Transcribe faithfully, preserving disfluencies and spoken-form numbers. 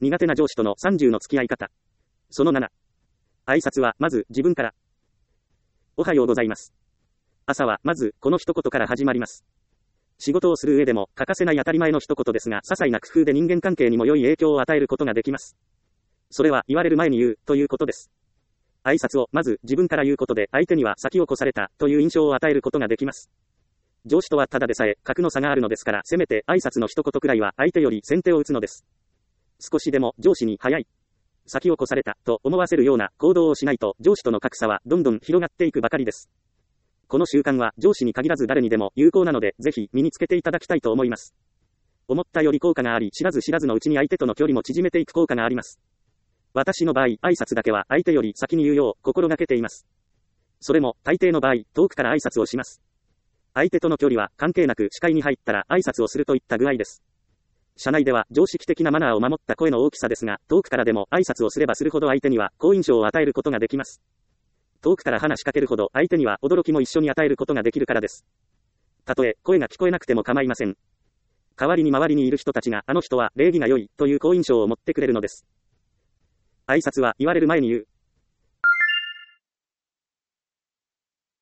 苦手な上司とのさんじゅうの付き合い方。そのなな。挨拶はまず自分から。おはようございます。朝はまずこの一言から始まります。仕事をする上でも欠かせない当たり前の一言ですが、些細な工夫で人間関係にも良い影響を与えることができます。それは言われる前に言うということです。挨拶をまず自分から言うことで、相手には先を越されたという印象を与えることができます。上司とはただでさえ格の差があるのですから、せめて挨拶の一言くらいは相手より先手を打つのです。少しでも上司に早い、先を越されたと思わせるような行動をしないと、上司との格差はどんどん広がっていくばかりです。この習慣は上司に限らず誰にでも有効なので、ぜひ身につけていただきたいと思います。思ったより効果があり、知らず知らずのうちに相手との距離も縮めていく効果があります。私の場合、挨拶だけは相手より先に言うよう心がけています。それも大抵の場合、遠くから挨拶をします。相手との距離は関係なく視界に入ったら挨拶をするといった具合です。社内では常識的なマナーを守った声の大きさですが、遠くからでも挨拶をすればするほど相手には好印象を与えることができます。遠くから話しかけるほど相手には驚きも一緒に与えることができるからです。たとえ声が聞こえなくても構いません。代わりに周りにいる人たちが、あの人は礼儀が良いという好印象を持ってくれるのです。挨拶は言われる前に言う。